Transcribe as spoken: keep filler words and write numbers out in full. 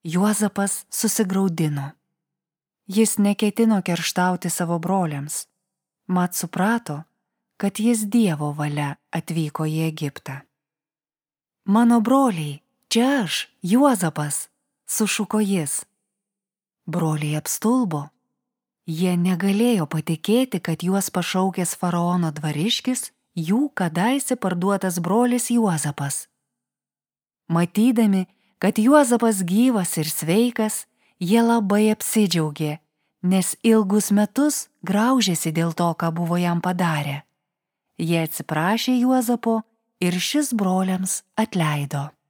Juozapas susigraudino. Jis neketino kerštauti savo broliams, mat suprato, kad jis Dievo valia atvyko į Egiptą. Mano broliai, čia aš, Juozapas, sušuko jis. Broliai apstulbo. Jie negalėjo patikėti, kad juos pašaukęs faraono dvariškis, jų kadaise parduotas brolis Juozapas. Matydami, kad Juozapas gyvas ir sveikas, jie labai apsidžiaugė, nes ilgus metus graužėsi dėl to, ką buvo jam padarę. Jie atsiprašė Juozapo ir šis broliams atleido.